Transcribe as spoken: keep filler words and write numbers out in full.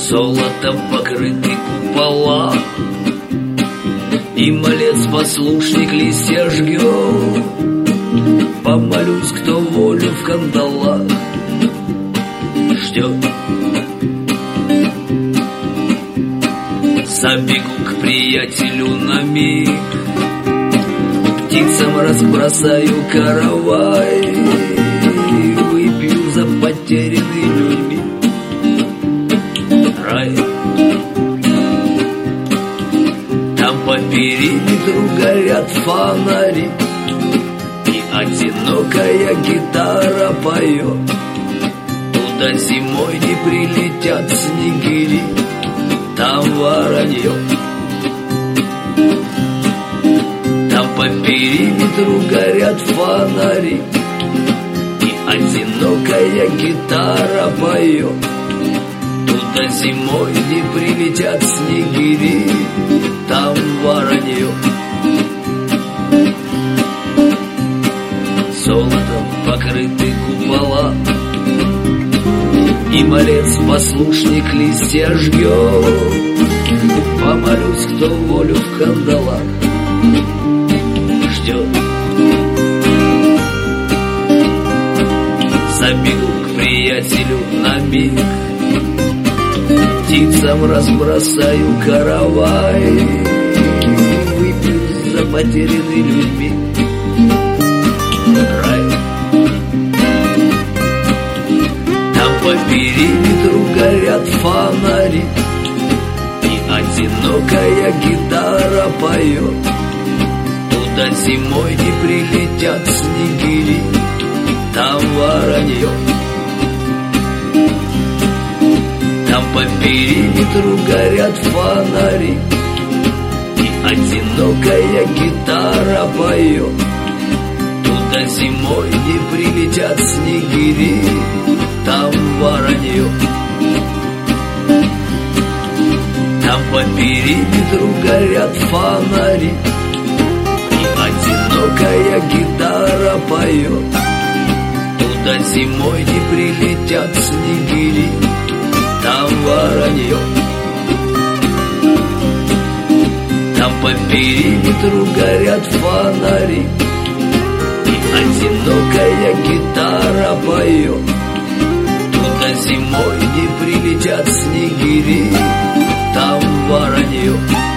Золотом покрыты купола, и малец послушник листья жгет. Помолюсь, кто волю в кандалах ждет. Забегу к приятелю на миг, птицам разбросаю каравай, выпью за потерянный людьми рай. Там по периметру горят фонари, и одинокая гитара поет. Туда зимой не прилетят снегири, там воронье. Там по периметру горят фонари, и одинокая гитара поет. Туда зимой не прилетят снегири, там воронье. Золотом покрыты купола, и малец послушник листья жгет. Помолюсь, кто волю в кандалах ждет. Забегу к приятелю на миг, птицам разбросаю каравай, выпью за потерянный людьми рай. Там по периметру горят фонари, и одинокая гитара поет. Туда зимой не прилетят снегири, там воронье. Там по периметру горят фонари, и одинокая гитара поет. Туда зимой не прилетят снегири, там воронье. Там по периметру горят фонари, и одинокая гитара поет. Туда зимой не прилетят снегири, там воронье. Там по периметру горят фонари, и одинокая гитара поет. Туда зимой не прилетят снегири, там воронье.